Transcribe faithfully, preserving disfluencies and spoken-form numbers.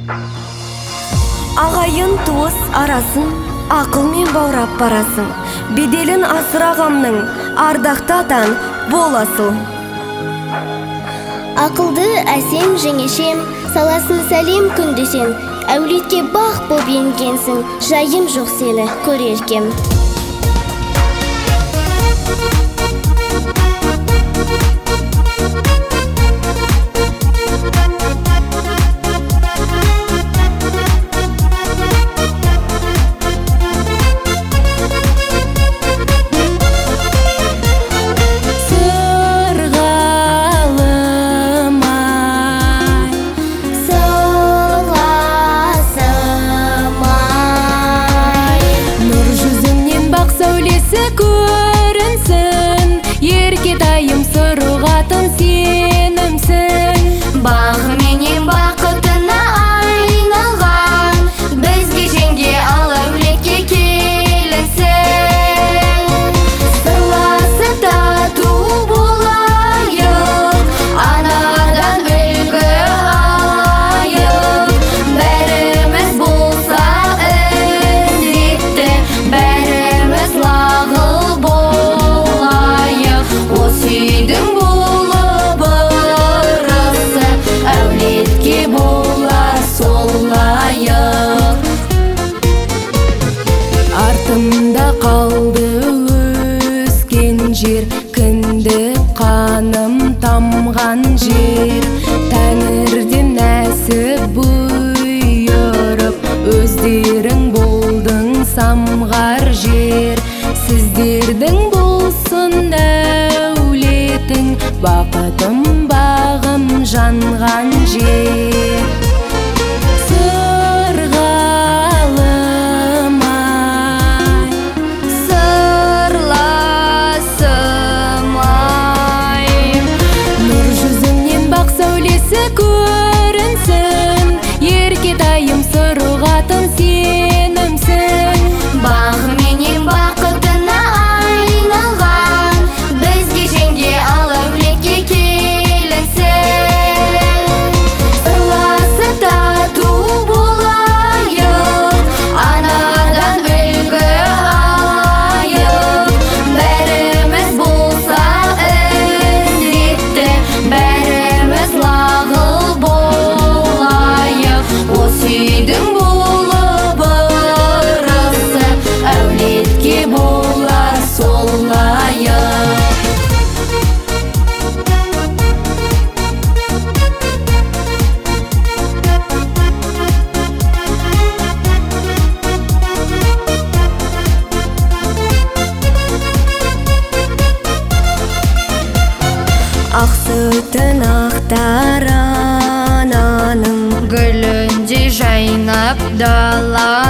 Ағайын туыс арасын ақылмен баурап барасың. Беделін асырағамның ардақты атан боласың. Ақылды әсем жеңешем, саласын сәлем күндесен, әулетке бақ боп енгенсің, жайым жоқ сені көреркем. Көрінсін, еркетайым сұрғатын сенімсің. Бағыменен бақытына айналған, бізге жеңге ал әулетке келінсің. Сырласы тату болайық, анадан үлгі алайық. Бәріміз болса ізетті, бәріміз лағыл болайық. Осы үйдің болып ырысы, әулетке болар сол лайық. Артымда қалды өскен жер, кіндік қаным тамған жер. Тәңірден нәсіп бұйырып, өздерің болдың самғар жер. Сіздердің болсын әулетің, бақытым бағым жанған жер. Сырғалым ай, сырласым ай, нұр жүзіңнен бақ сәулесі көрінсін. Еркетайым сұрғатын сенімсің. Бағыменен бақытына айналған, бізге жеңге ал әулетке келінсің. Сырласы тату болайық, анадан үлгі алайық. Бәріміз болса ізетті, бәріміз лағыл болайық. Осы үйдің болып ырысы, әулетке болар сол лайық. Ақ сүтін ақтар ананың, Гүлінде жайнап дала